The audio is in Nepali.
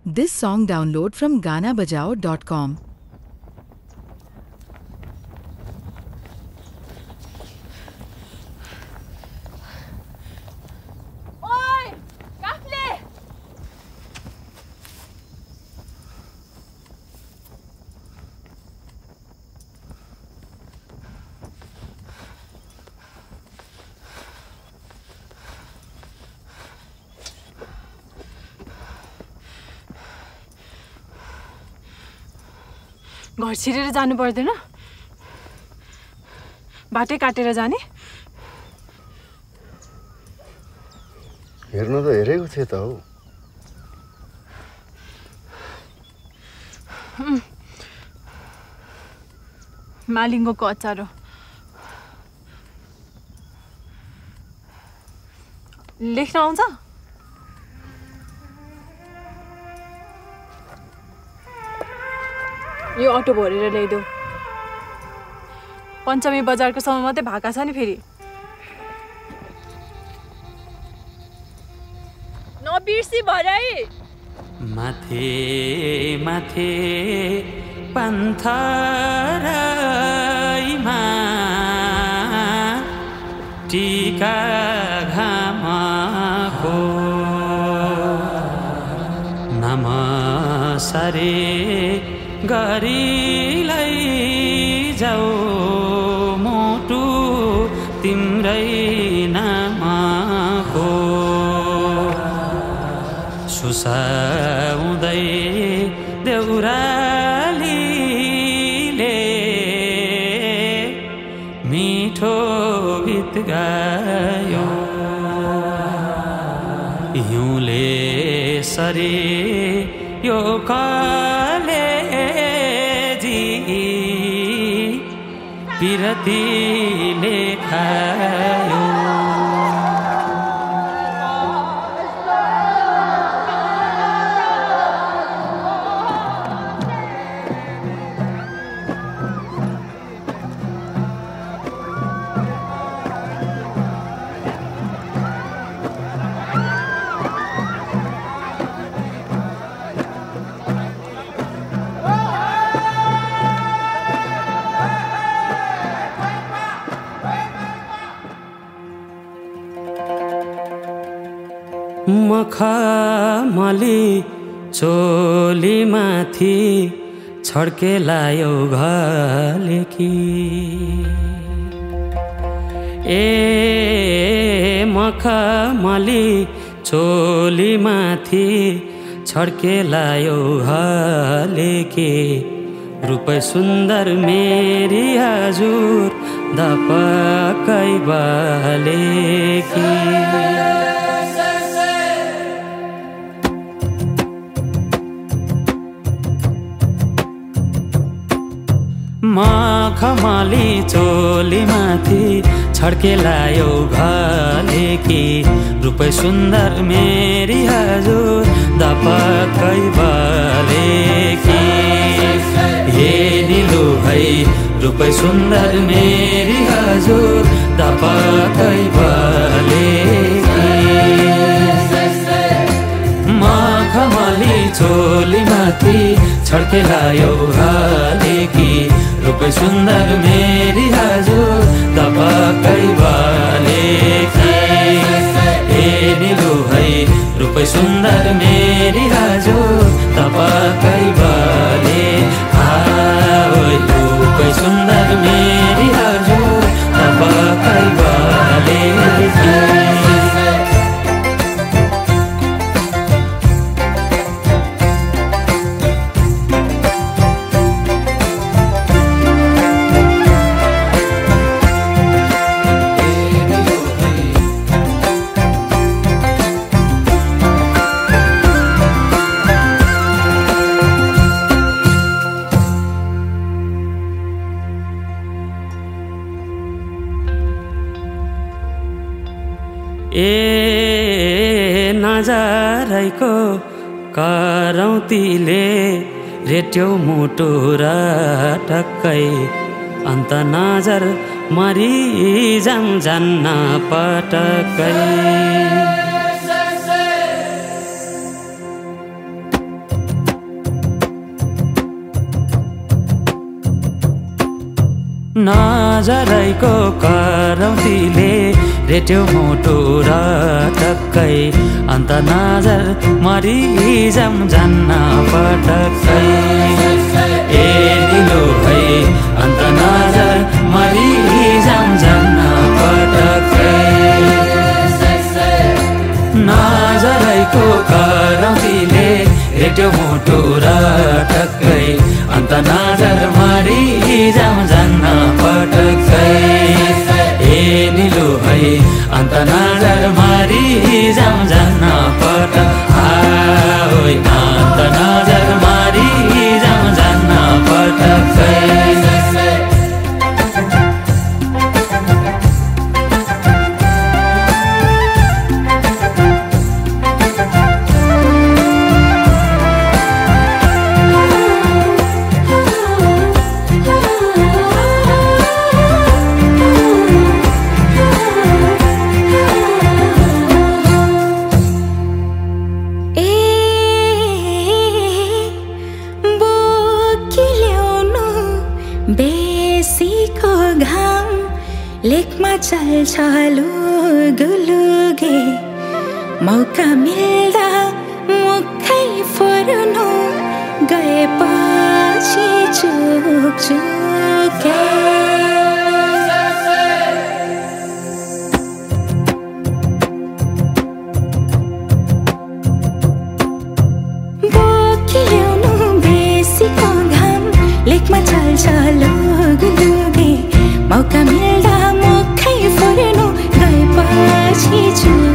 This song download from ganabajao.com. घर छिरेर जानु पर्दैन बाटै काटेर जाने हेर्नु त हेरेको थिए त हौ मालिङ्गोको अचार हो लेख्न आउँछ यो अटो भरेर ल्याइदेऊ पञ्चमी बजारको समय मात्रै भाका छ नि फेरि नबिर्सी भराई माथे माथे पन्थराईमा टीका घामको नमसरे गरीलाई जाऊ मोटु तिम्रै नामको सुसाउँदै देउरालीले मिठो गीत गायो हिउँले सरी यो पिरतीले खायो मखमली चोली माथि छड्के लायो घलेकी ए मखमली चोली माथि छड्के लायो घलेकी रूपै सुन्दर मेरी हजुर दपकै बालेकी मखमली चोली माथि छड्के लायो घलेकी रूपै सुन्दर मेरी हजुर दपकै बालेकी हे निलु है रूपै सुन्दर मेरी हजुर दपकै बालेकी मखमली चोली माथि छड्के लायो घलेकी रूपै सुन्दर मेरी हजुर दपकै बालेकी हे निलु है रूपै सुन्दर मेरी हजुर दपकै बाले रूपै सुन्दर मेरी हजुर दपकै बालेकी ए नजारैको करौतीले रेट्यो मुटु र टक्कै अन्त नजर मरि जान्न पटक्कै नजरैको करौतीले रेट्यो मुटु र टक्कै अन्त नजर मरिजाम जान्न पटक्कै ए निलो है अन्त नजर मरिजाम जान्न पटक्कै नजरैको करौतीले रेट्यो मुटु र टक्कै अन्त नजर मरिजाम जान्न पटक्कै ए निलो है अन्त नजर मरिजाम जान्न पटक्कै अन्त नजर मरिजाम जान्न पटक्कै बेसीको घाम लेखमा चल्छ लुगुलुगे मौका मिल्दा मुखै फर्नु गएपछि चुके बोकिल्याउनु बेसीको घाम लेखमा चल्छ लुगुलुगे मौका मिल्दा मुखै फर्नु गएपछि